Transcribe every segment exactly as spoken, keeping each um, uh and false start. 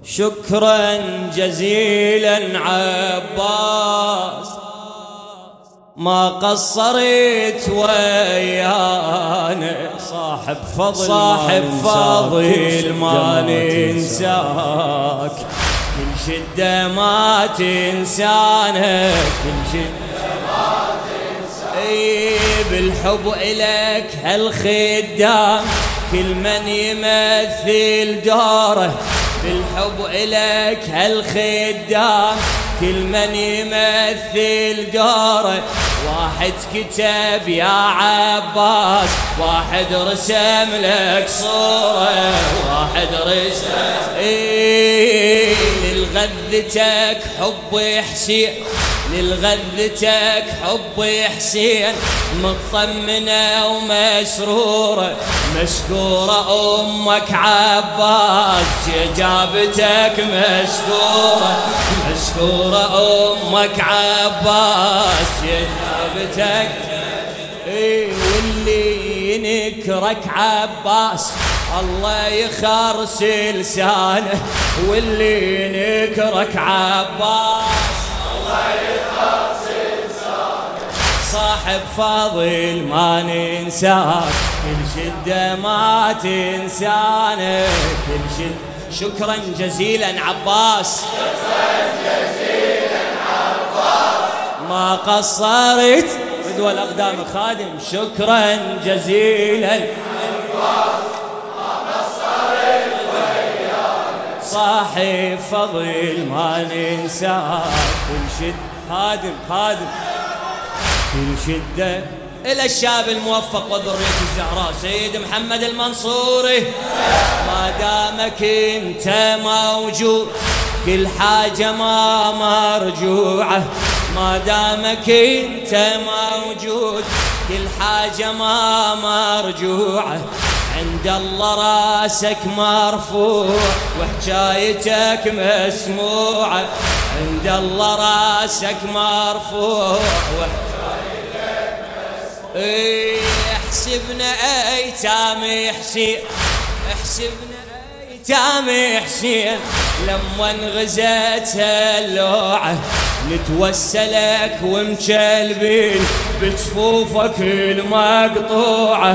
شكرا جزيلا عباس ما قصرت ويانا، صاحب فضل صاحب فضل ما ننساك، كل شدة ما تنسانا، كل شدة ما تنساك. اي بالحب إلك هالخدام كل من يمثل دوره، بالحب إلك هالخدام كل من يمثل دوره. واحد كتب يا عباس، واحد رسم لك صورة، واحد رسم ايه للغذتك حب حسين، للغذتك حب حسين مطمنة ومسرورة، مشكورة أمك عباس جابتك مشكورة، مشكورة أمك عباس جابتك. ايه واللي ينكرك عباس الله يخرس لسانه، واللي ينكرك عباس الله يخرس لسانه. صاحب فاضل ما ننساك، كل شدة ما تنسانا، كل شدة. شكرا جزيلا عباس، شكرا جزيلا عباس ما قصرت بدوى الأقدام خادم. شكرا جزيلا عباس ما قصرت ويانا، صاحب فضل ما ننساك، كل شدة خادم خادم كل شدة. إلى الشاب الموفق وذرية الزهراء سيد محمد المنصوري، ما دامك انت موجود كل حاجة ما مرجوعة، ما دامك انت موجود كل حاجة ما مرجوعة. عند الله راسك مرفوع وحكايتك مسموعة، عند الله راسك مرفوع وحكايتك مسموعة. ايه احسبنا ايتام حسين، احسبنا ايتام حسين لما انغزت هاللوعة، نتوسلك ومكلبين بجفوفك المقطوعة،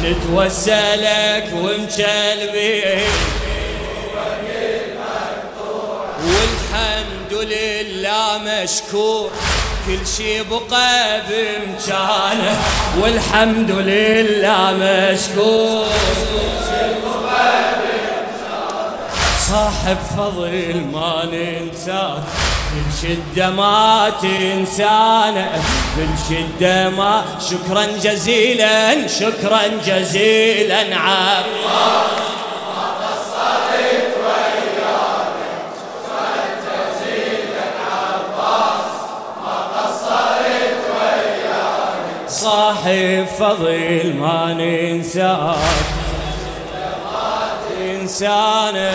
نتوسلك ومكلبين بجفوفك المقطوعة. والحمد لله مشكور كل شي بقى بمكانه، والحمد لله مشكور كل شي بقى بمكانه. صاحب فضل ما ننساك، كل شدة ما تنسانا، كل شدة ما. شكرا جزيلا شكرا جزيلا عباس ما قصرت ويانا، شكرا جزيلا عباس ما قصرت ويانا. صاحب فضل ما ننساك، ما تنسانا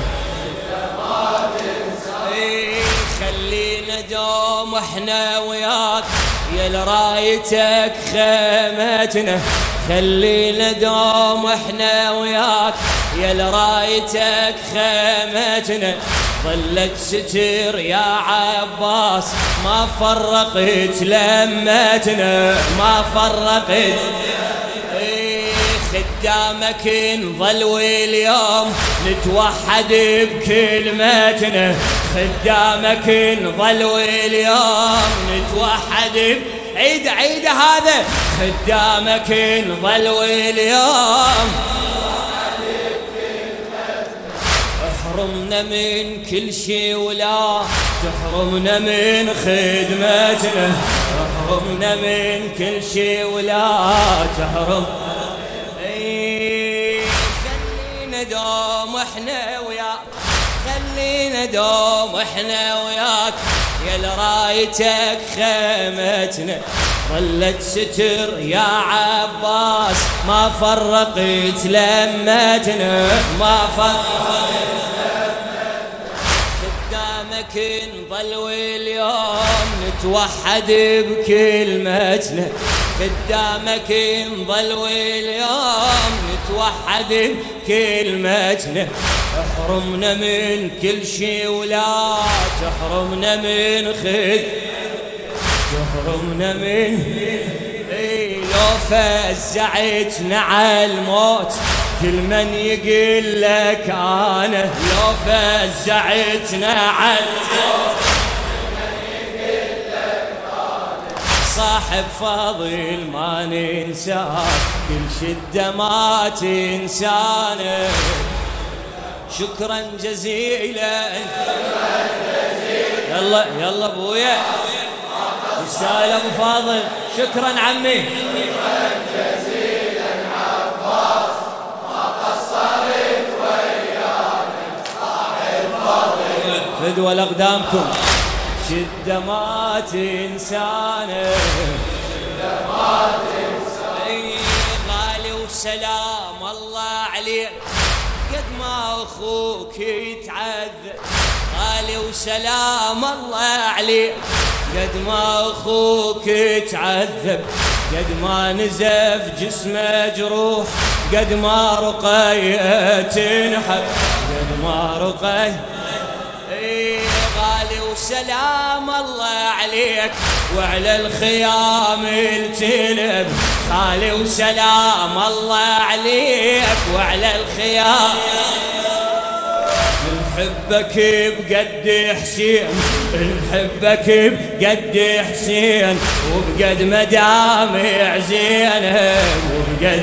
دوم احنا وياك يا لرايتك خيمتنا، خلينا دوم احنا وياك يا لرايتك خيمتنا. ظلت ستر يا عباس ما فرقت لمتنا، ما فرقت. خدامك نظل واليوم نتوحد بكلمتنا، خدامك نظل واليوم نتوحد. عيد عيد هذا خدامك نظل واليوم نتوحد بكلمتنا. احرمنا من كل شي ولا تحرمنا من خدمتنا، احرمنا من كل شي ولا تحرم. دوم احنا وياك، خلينا دوم احنا وياك يا لرايتك خيمتنا. ظلت ستر يا عباس ما فرقت لمتنا، ما فرقت لمتنا. خدامك نظل واليوم نتوحد بكلمتنا، قدامك نظل واليوم نتوحد كلمتنا. احرمنا من كل شي ولا تحرمنا من خد، تحرمنا من اي لو فزعتنا على الموت كل من يقول لك انا، لو فزعتنا على الموت صاحب فاضل ما ننساك، كل شدة ما تنسانا. شكرا جزيلا يلا يلا ابويا يستاهل ابو فاضل. شكرا عمي. شكرا جزيلا عباس ما قصرت ويانا صاحب فاضل. فدوى لاقدامكم شدة ما تنسانا، شدة ما تنسانا. اي غالي وسلام الله عليك قد ما اخوك يتعذب، غالي وسلام الله عليك قد ما اخوك يتعذب، قد ما نزف جسمه جروح، قد ما رقية تنحب، قد ما رقية اي غالي وسلام الله عليك وعلى الخيام التلب، غالي وسلام الله عليك وعلى الخيام. نحبك بقد حسين، نحبك بقد حسين وبقد مدامع زينب، وبقد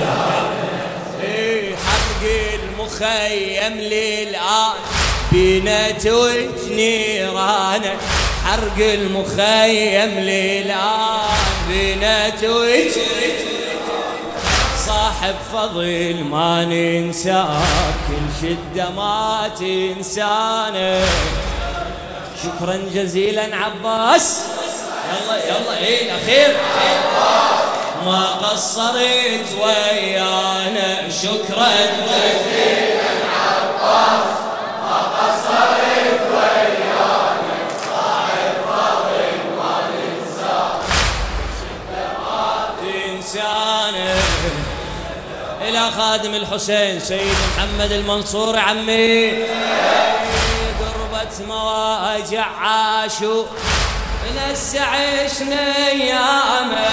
اي حرق المخيم للآن بينا توج نيرانه، حرق المخيم للآن بينا توج. صاحب فضل ما ننساك كل شدة ما تنسانا. شكرا جزيلا عباس. يلا يلا ايه الاخير ما قصرت ويانا. شكرا جزيلا عباس ما قصرت ويانا صاحب فضل ما ننساك شدة ما تنسانا. إلى خادم الحسين سيد محمد المنصور عمي، قربة مواجع عاشوا لسه عشنا أيامه،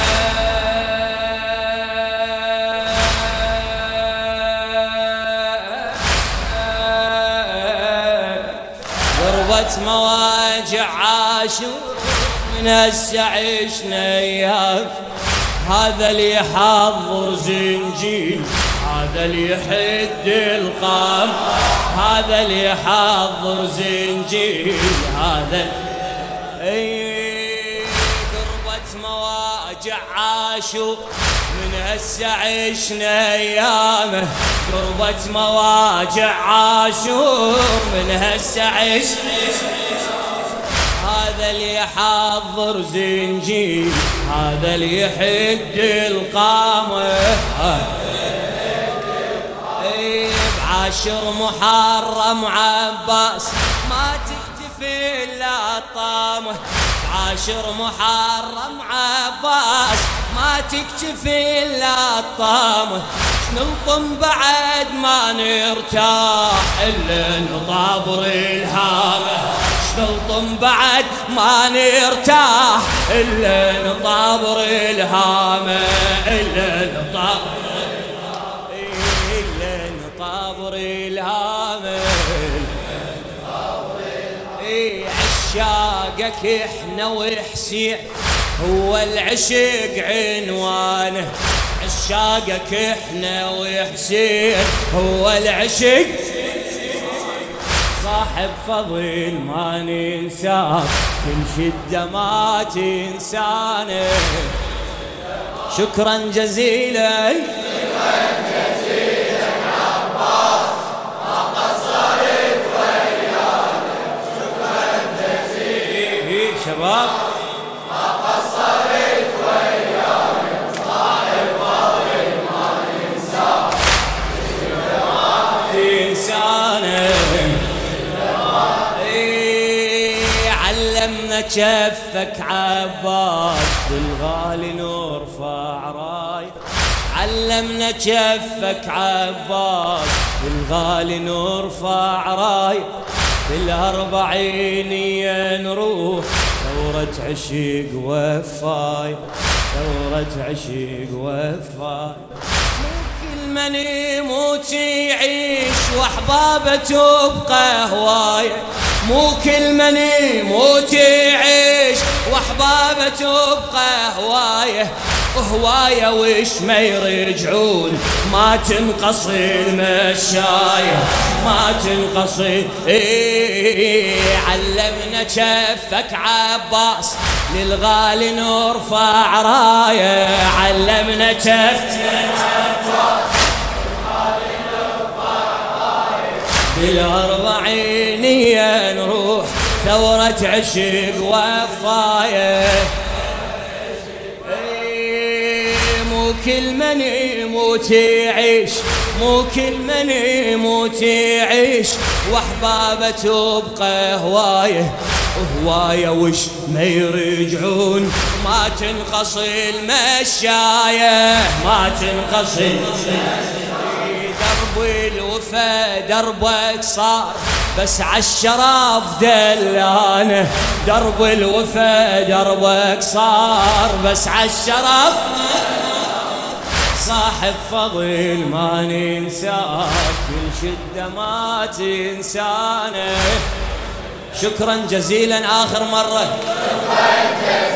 قربة مواجع عاشوا من هسه عشنا أيام. هذا اللي يحضر زنجيل، هذا اللي يحد القام، هذا اللي يحضر زنجيل، هذا اي قربة مواجع عاشوا من هسه عشنا ايامه، قربة مواجع عاشوا من هسه عشنا. هذا اللي يحضر زنجيل، هذا اللي يحد القامة، اي بعاشر محرم عباس ما تكتفي الا الطامة، بعاشر محرم عباس ما تكتفي الا الطامة. نلطم بعد ما نرتاح الا نطابر الهامة، نلطم بعد ما نرتاح إلا نطابر الهامة، إلا نطابر إلا نطابر الهامة. إي عشاقك إحنا وحسين هو العشق عنوانه، عشاقك إحنا وحسين هو العشق. صاحب فضل ما ننساك كل شدة ما تنسانا. شكرا جزيلا شكرا جزيلا عباس ما قصرت ويانا. شكرا جزيلا شباب ما قصرت ويانا صاحب فضل ما ننساك شدة ما تنسانا. علمنا كفك عباس بالغالي نرفع راي، علمنا جفك عباس بالغالي نرفع راية بالأربعينية نروح ثورة عشق وفاي ثورة عشق وفاي من يموت يعيش واحبابه تبقى هوايه مو كل من يموت يعيش واحبابه تبقى هوايه هوايه وش ما يرجعون ما تنقصي المشايه ما تنقصي إيه علمنا جفك عباس للغالي نرفع رايه علمنا جفك بالأربعينية نروح ثورة عشق وفاية مو كل من يموت يعيش مو كل من يموت يعيش واحبابه تبقى هوايه هوايه وش ما يرجعون ما تنقصي المشايه ما تنقصي درب الوفا دربك صار بس عالشرف دلانه درب الوفا دربك صار بس عالشرف صاحب فضل ما ننساك كل شدة ما تنسانه شكرا جزيلا آخر مرة.